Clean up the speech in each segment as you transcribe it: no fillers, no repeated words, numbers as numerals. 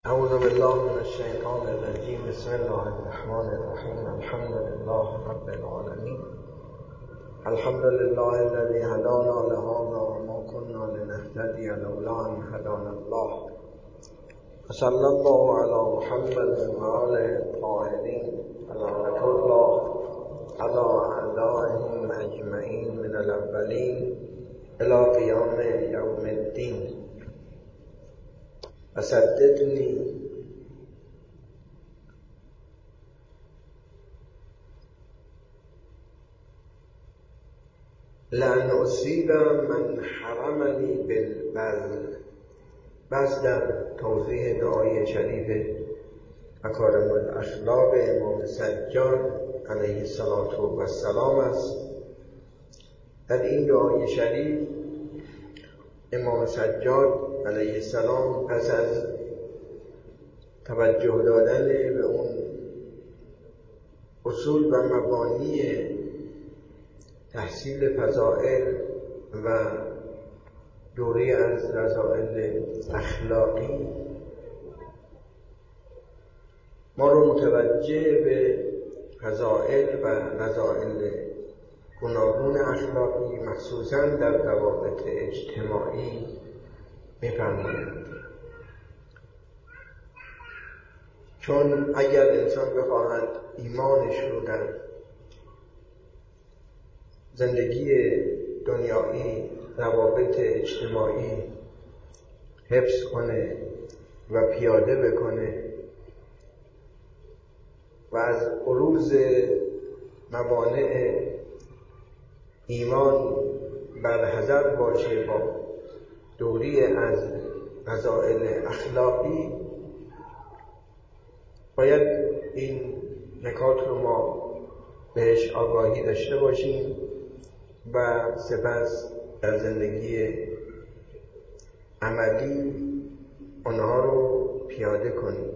اعوذ بالله من الشیطان الرجیم. بسم الله الرحمن الرحیم. الحمد لله رب العالمین. الحمد لله الذي هدانا لهذا وما كنا لنهتدي لولا ان هدانا الله. وصلى الله على محمد وآله الطاهرين ولعنة الله على أعدائهم أجمعين من الأولين إلى قيام يوم الدين. وسددني لأن أصيب من حرمني بالبذل. بس در توضیح دعای شریف مکارم الاخلاق امام سجاد علیه السلام است. در این دعای شریف امام سجاد علیه السلام پس از توجه دادن به اون اصول و مبانی تحصیل فضائل و دوره از رذائل اخلاقی ما رو متوجه به فضائل و رذائل گوناگون اخلاقی مخصوصاً در روابط اجتماعی می‌فرمایند. چون اگر انسان بخواهد ایمانش رو در زندگی دنیایی روابط اجتماعی حفظ کنه و پیاده بکنه و از عروض موانع ایمان برحذر باشه با دوری از رذائل اخلاقی، باید این نکات رو ما بهش آگاهی داشته باشیم و سپس در زندگی عملی آنها رو پیاده کنیم.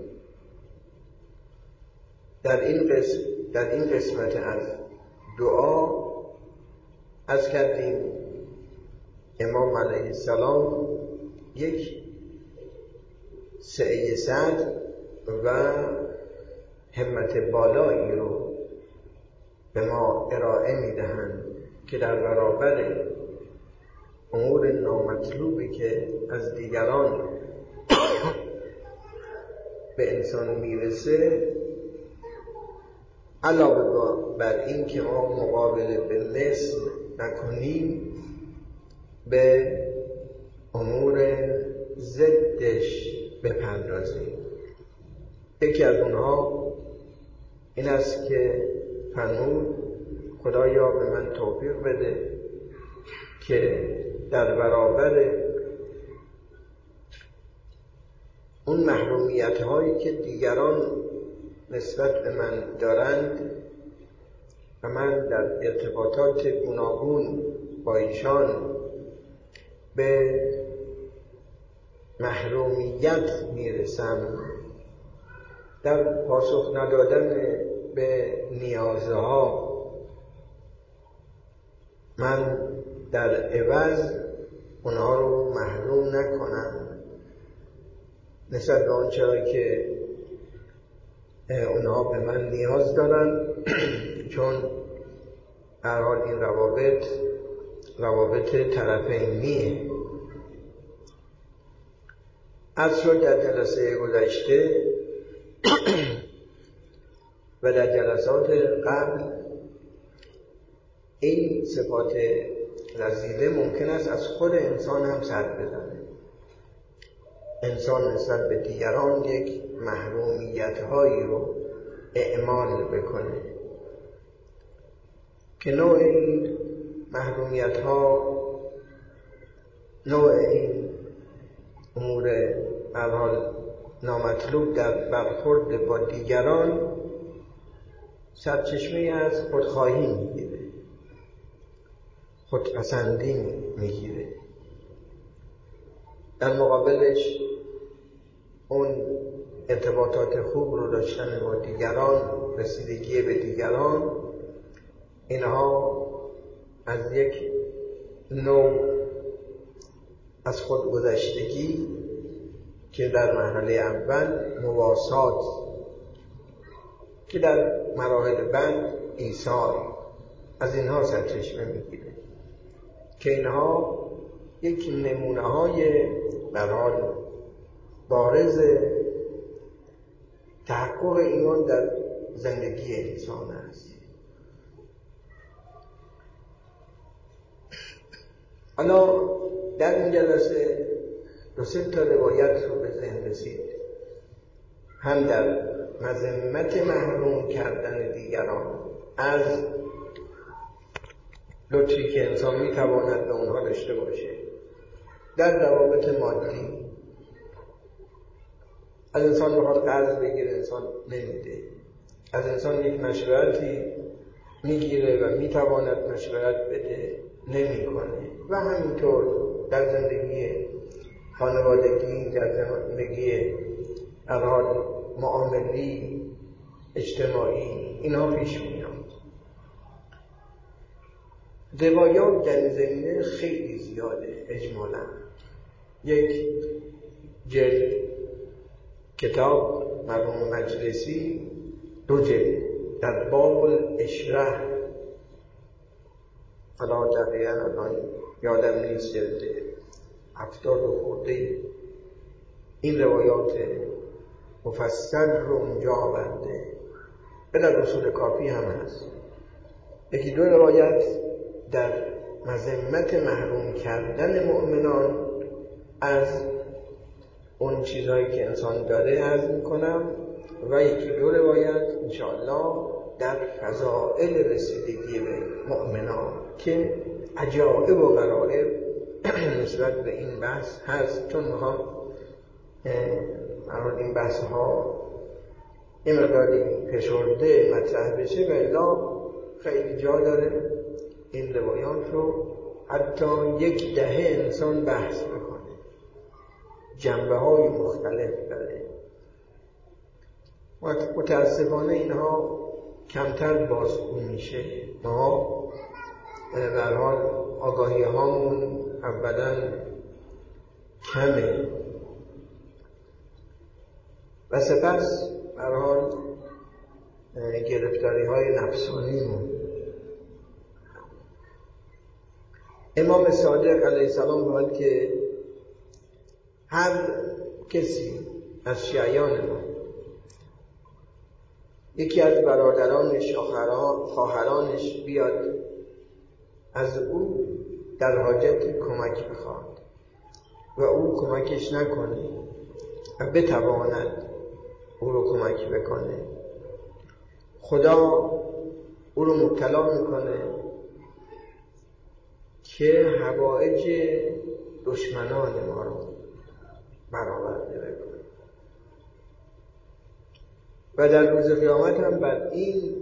در این قسمت از دعا از کردیم امام علیه السلام یک سعی صدر و همت بالایی رو به ما ارائه میدهند که در برابر امور نامطلوبی که از دیگران به انسان میرسه، علاوه بر این که ما مقابله به مثل نکنیم، به امور ضدش بپردازیم. یکی از اونها این است که فرمود خدایا به من توفیق بده که در برابر اون محرومیت هایی که دیگران نسبت به من دارند و من در ارتباطات گوناگون با ایشان به محرومیت میرسم، در پاسخ ندادن به نیازها من در عوض اونها رو محروم نکنم نسبت به آنچه که اونها به من نیاز دارن، چون هر حال این روابط طرفینیه. از شد در جلسه گذشته و در جلسات قبل این صفات رذیله ممکن است از خود انسان هم سر بزنه. انسان نسبت به دیگران یک محرومیت هایی رو اعمال بکنه که نوع این محرومیت ها، نوع این امور به هر حال نامطلوب در برخورد با دیگران سرچشمه از خودخواهی میگیره، خودپسندی میگیره. در مقابلش اون ارتباطات خوب رو داشتن با دیگران، رسیدگی به دیگران، اینها از یک نوع از خودگذشتگی که در مرحله اول مواسات، که در مراحل بعد ایثار، از اینها سرچشمه میگیره که اینها یک نمونه های برحال بارز تحقق ایمان در زندگی انسان است. حالا در این جلسه دو سه تا روایت رو به ذهن رسید، هم در مذمت محروم کردن دیگران از لطفی که انسان میتواند به اونها داشته باشه در روابط مادی. از انسان بخواد قرض بگیره انسان نمیده، از انسان یک مشورتی میگیره و میتواند مشورت بده نمیکنه. و همینطور در زندگی خانوادگی، در زندگی حال معاملی، اجتماعی، اینها پیش میاد. روایات در زمینه خیلی زیاده. اجمالا یک جلد کتاب مرحوم مجلسی، 2 جلد در باب الاشره، حالا دقیقا الان یادم نیست، جلد 70 خورده، این روایات مفصل رو اونجا آورده. به در اصول کافی هم هست 1-2 روایت در مذمت محروم کردن مؤمنان از اون چیزهایی که انسان داره عرض میکنم، و 1-2 روایت انشاءالله در فضائل رسیدگی به مؤمنان که عجائب و غرایب نسبت به این بحث هست. چون میخوام این بحث ها این مقداری فشرده مطرح بشه و الا خیلی جا داره این روایات رو حتی 1 دهه انسان بحث بکنه، جنبه های مختلف داره. متاسفانه اینها کمتر بازگو میشه. ما به هر حال آگاهی هامون اولا کمه و سپس به هر حال گرفتاری های نفسانیمون. امام صادق علیه السلام گفت که هر کسی از شیعیان ما یکی از برادرانش، خواهرانش بیاد از او در حاجت کمک بخواد و او کمکش نکنه و بتواند او رو کمک بکنه، خدا او رو مبتلا میکنه که حوائج دشمنان ما رو برآورده بکنه و در روز قیامت هم بر این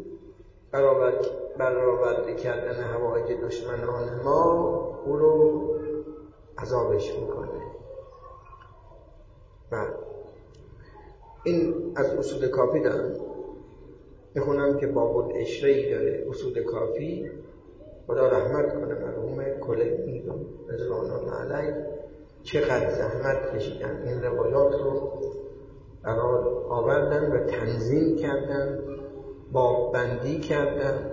برآورده کردن حوائج دشمنان ما او رو عذابش میکنه. و این از اصول کافی دارم میخونم که باب الاشره‌ای داره اصول کافی. خدا رحمت کنه مرحوم کلینی رضوان الله علیه، چقدر زحمت کشیدن این روایات رو برای آوردن و تنظیم کردن، باب بندی کردن.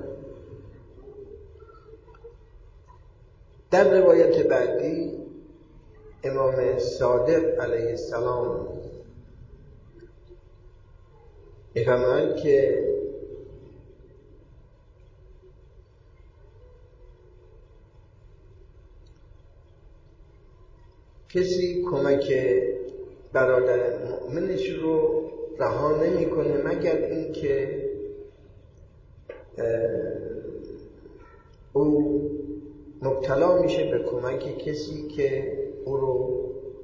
در روایت بعدی امام صادق علیه السلام می‌فرمایند که کسی کمک برادر مؤمنش رو رها نمی‌کنه مگر اینکه او مبتلا میشه به کمک کسی که او رو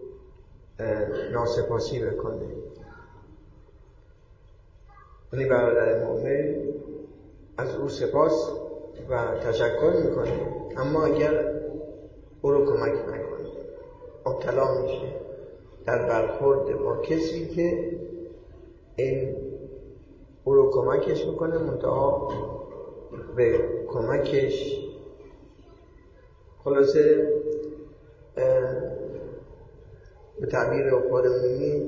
ناسپاسی بکنه. یعنی برادر مؤمن از او سپاس و تشکر میکنه، اما اگر او رو کمک نکنه مبتلا میشه در برخورد با کسی که این او رو کمکش میکنه، منتها به کمکش به تعبیر خودمونی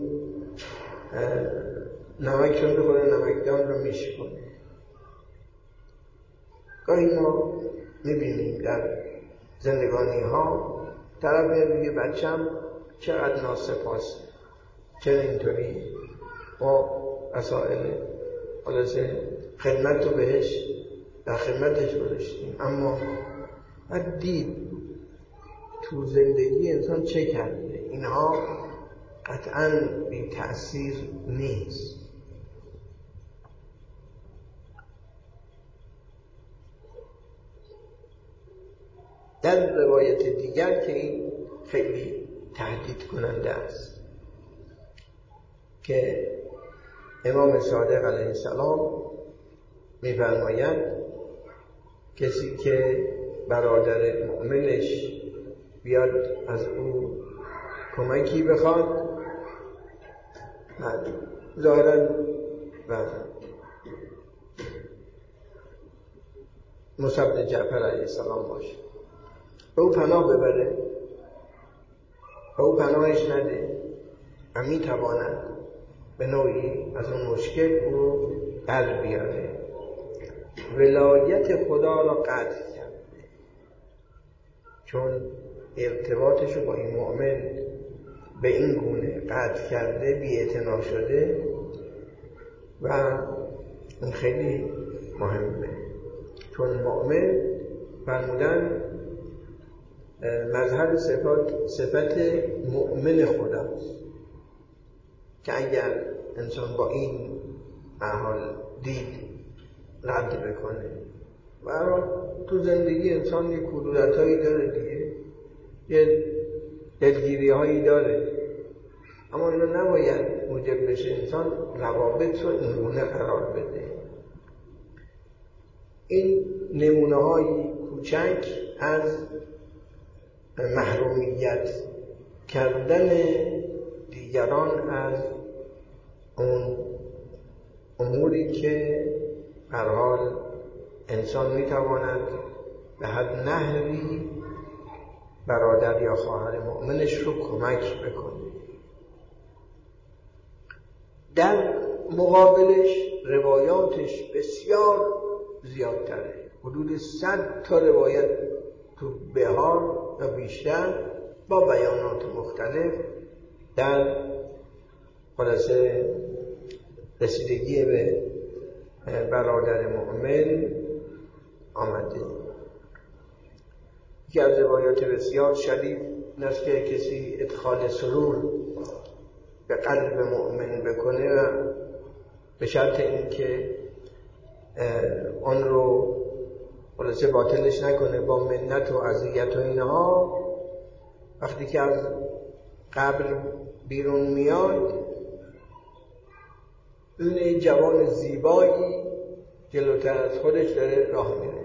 نمک رو میخوره نمکدان رو میشکنه. گاهی ما میبینیم در زندگانی ها طرف میگه بچم چقدر ناسپاس، چرا اینطوری، ما مسائل خلاصه خدمت رو بهش در خدمتش گذاشتیم، اما باید دید تو زندگی انسان چه کرده. اینها قطعاً بی تأثیر نیست. در روایت دیگر که این خیلی تهدید کننده است که امام صادق علیه السلام می‌فرماید کسی که برادر مؤمنش بیاد از او کمکی بخواد، ظاهراً و موسی بن جعفر علیه السلام باشه، به او پناه ببره، به او پناهش نده و میتواند به نوعی از اون مشکل او رو در بیاره. ولایت خدا را قطع کرده، چون ارتباطش رو با این مؤمن به این گونه قطع کرده، بی‌اعتنا شده و این خیلی مهمه، چون مؤمن فرمودن مظهر صفت مؤمن خداست که اگر انسان با این حال دید رد بکنه و تو زندگی انسان یه کدورت‌هایی داره دیگه، یه دلگیری‌هایی داره، اما اینو نباید موجب بشه انسان روابط رو اینگونه قرار بده. این نمونه‌های کوچک از محرومیت کردن دیگران از اون اموری که هر حال انسان میتواند به حد نحوی برادر یا خواهر مؤمنش رو کمک بکنه. در مقابلش روایاتش بسیار زیادتره، حدود 100 تا روایت تو بهار و بیشتر با بیانات مختلف در خلاصه رسیدگی به برادر مؤمن آمده. یکی از روایات بسیار شریف این است که کسی ادخال سرور به قلب مؤمن بکنه و به شرط اینکه آن رو خلاصه باطلش نکنه با منت و اذیت و اینها، وقتی که از قبر بیرون میاد این جوان زیبایی جلوتر از خودش داره راه میره،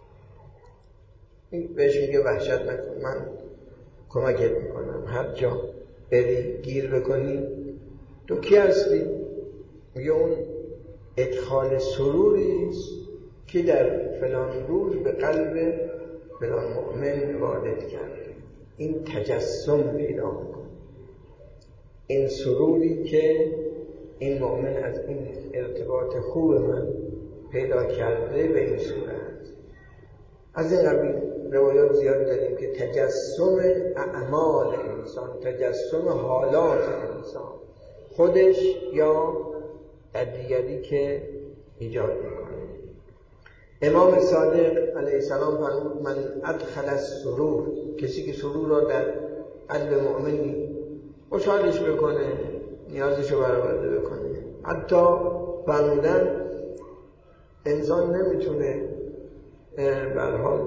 این بهش میگه وحشت نکن، من کمکت میکنم، هر جا بری گیر بکنی تو کی هستی؟ میگه اون ادخال سروری است که در فلان روز به قلب فلان مؤمن وارد کرده. این تجسم پیدا میکنه، این سروری که این مؤمن از این ارتباط خوب من پیدا کرده به این صورت. از این قبیل روایات زیاد داریم که تجسم اعمال انسان، تجسم حالات انسان، خودش یا در دیگری که ایجاد میکنه. امام صادق علیه السلام فرمود من ادخل السرور، کسی که سرور را در قلب مؤمنی خوشحالش بکنه، نیازشو برآورده بکنه. حتی فرمودن انسان نمیتونه به هر حال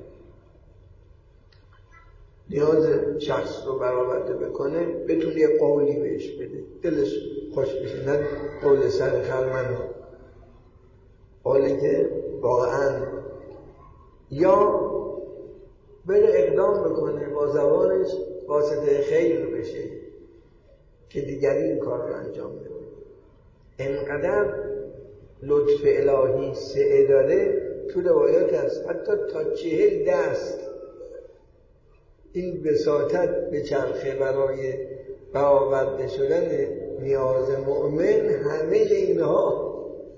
نیاز شخص رو برآورده بکنه بتونه یه قولی بهش بده دلش خوش بشه، نه قول سر خرمن، قولی که واقعا یا بره اقدام بکنه با زبانش واسطه خیر بشه که دیگری این کار رو انجام بده. انقدر لطف الهی سعه داره تو روایات هست حتی تا 40 دست این وساطت به چرخه برای برآورده شدن نیاز مؤمن، همه اینها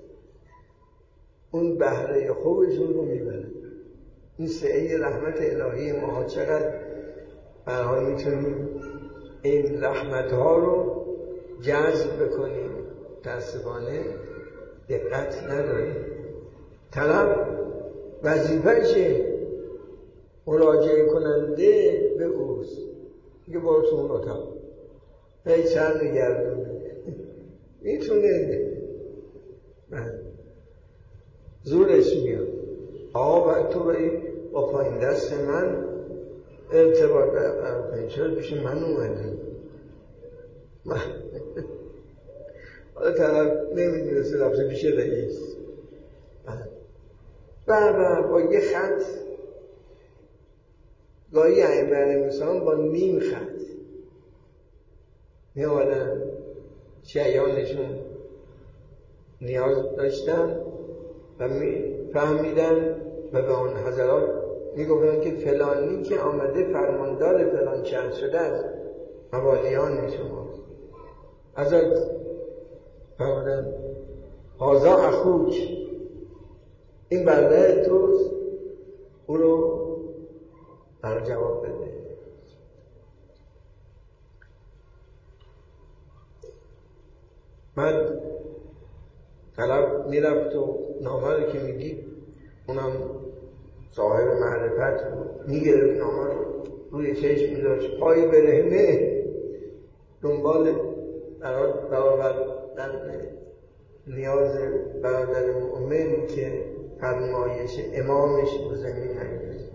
اون بهره خوبشون رو میبرن. این سعه رحمت الهی ما چقدر برها میتونیم این رحمت ها رو جذب بکنیم، متاسفانه دقت نداریم. طرف وظیفه‌شه مراجعه کننده به اوست، میگه برو تو اون اتاق، هی سر میگردونه، میتونه زورش میاد. آقا تو با پایین دست من ارتباط برقرار کنی، چرا پیش من اومدی؟ حالا طرف نمیدونسته رفته پیش رئیس و با یه خط، گاهی ائمه علیه‌السلام با نیم خط می آمدن شیعیانشون نیاز داشتن و می فهمیدن و به اون حضرات می گفتن که فلانی که آمده فرماندار فلان شهر شده از موالیان شماست. حضرت فرمودن هذا اخوک، این برده توست، او رو بر جواب بده. من طلب میرفت و نامه رو که میدید، اونم صاحب معرفت بود، میگرفت نامه رو روی چشم میداشت، پای برهنه دنبال برآوردن نیاز برادر مؤمن که فرمایش امامش رو زمین نیست.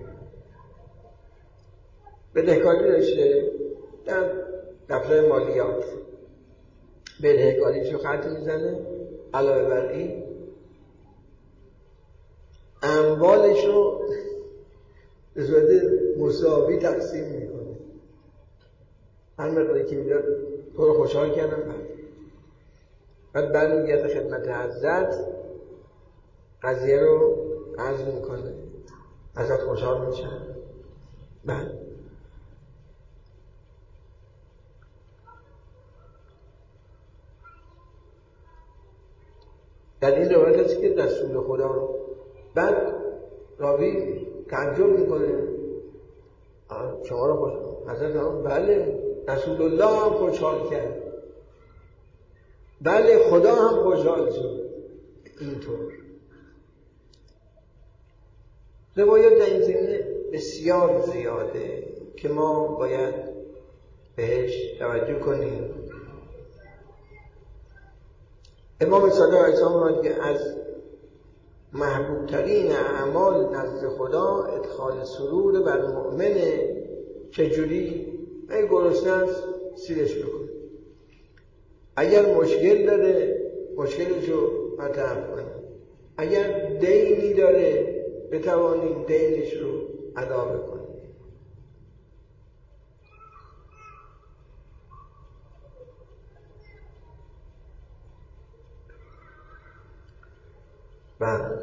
بدهکاری داشته در دفتر مالیات، بدهکاریشو خط میزنه، علاوه بر این اموالشو به صورت مساوی تقسیم میکنه. هر مقداری که میداد تو رو خوشحال کردم، بعد برمیگرده خدمت حضرت، قضیه رو عرض میکنه، حضرت خوشحال میشن. بعد در این روایت هست که رسول خدا رو، بعد راوی تعجب میکنه، شما رو خوشحال حضرت هم بله، رسول الله هم خوشحال کرد، بله خدا هم خوشحال شد. اینطور روایات در این زمینه بسیار زیاده که ما باید بهش توجه کنیم. امام صادق علیه السلام که از محبوب ترین اعمال نزد خدا ادخال سرور بر مؤمنه. چجوری؟ اگه گرسنه است سیرش بکن، اگر مشکل داره مشکلشو مطرح کنه، اگر دینی داره بتوانید دینش رو ادا بکنید. و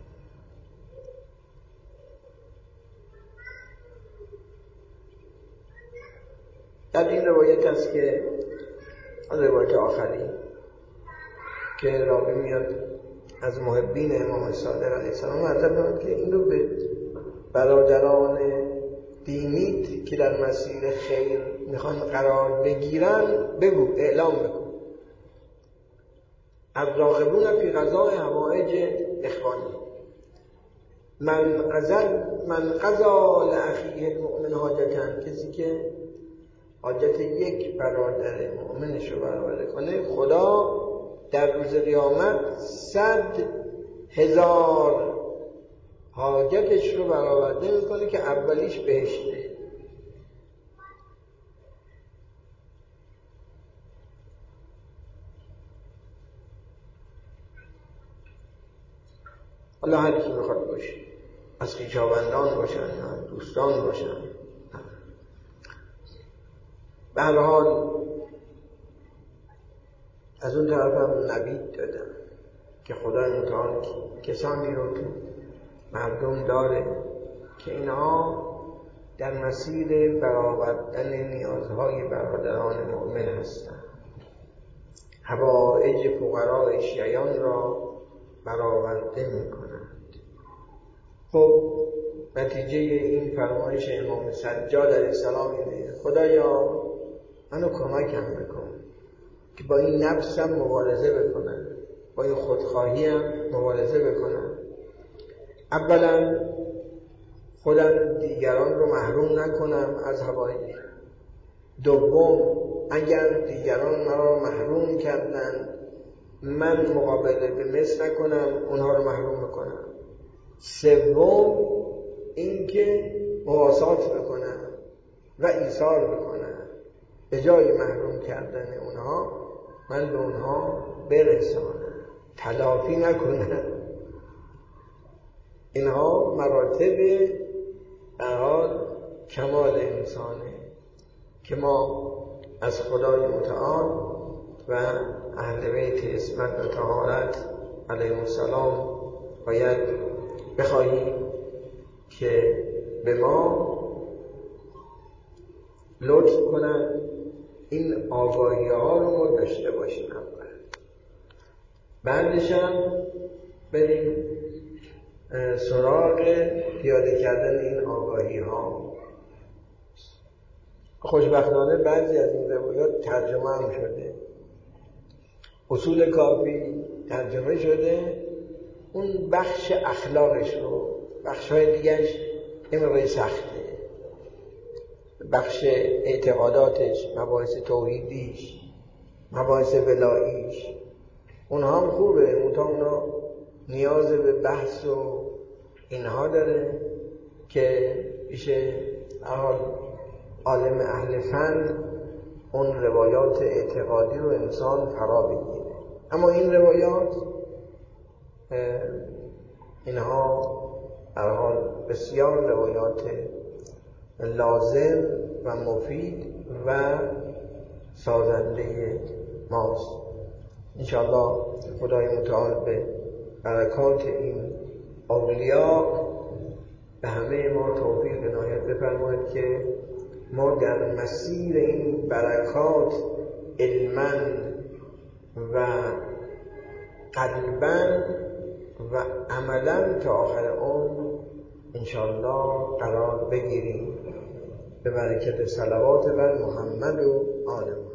در این روایت است که روایت آخری که راوی میاد از محبین امام صادق علیه السلام عرض که اینو به برادران دینیت که در مسیر خیر میخوان قرار بگیرن بگو، اعلام بکن. الراغبون فی قضاء حوائج اخوانی، من قضا لاخیه المؤمن حاجتن، کسی که حاجت یک برادر مؤمنش رو برآورده کنه، خدا در روز قیامت 100,000 حاجتش رو برآورده میکنه که اولیش بهشته. حالا هر کی میخواد باشه، از خویشاوندان باشن، دوستان باشن، به هر حال از اون طرف هم نوید دادم که خدا امتحان کسانی رو تو مردم داره که اینها در مسیر برآوردن نیازهای برادران مؤمن هستند. حوائج فقراء شیعیان را برآورده می‌کنند. خب نتیجه این فرمایش امام سجاد علیه السلام اینه: خدایا منو کمکم بکن که با این نفسم مبارزه بکنم، با این خودخواهیم مبارزه بکنم. اولا خودم دیگران رو محروم نکنم از حوائج. دوم اگر دیگران مرا محروم کردن من مقابله به مثل نکنم، اونها رو محروم بکنم. سوم اینکه مواسات بکنم و ایثار بکنم، به جای محروم کردن اونها من به اونها برسانم، تلافی نکنم. اینها مراتب در حال کمال انسانه که ما از خدای متعال و اهل بیت عصمت و طهارت علیهم السلام باید بخواهیم که به ما لطف کنند این آگاهی ها رو ما داشته باشیم. اول بعدش هم بریم سراغ پیاده کردن این آگاهی ها. خوشبختانه بعضی از این روایات ترجمه هم شده. اصول کافی ترجمه شده، اون بخش اخلاقش رو، بخش‌های دیگرش این سخته، بخش اعتقاداتش، مباحث توحیدیش، مباحث ولاییش، اونها هم خوبه، منتها اونا نیاز به بحث و اینها داره که پیش عالم اهل فن اون روایات اعتقادی رو انسان فرا بگیره. اما این روایات اینها در حال بسیار روایات لازم و مفید و سازنده ماست. انشاءالله خدای متعال به برکات این اولیاء به همه ما توفیق عنایت بفرماید که ما در مسیر این برکات علما و قلبا و عملا تا آخر عمر انشاءالله قرار بگیریم به برکت صلوات بر محمد و آل محمد.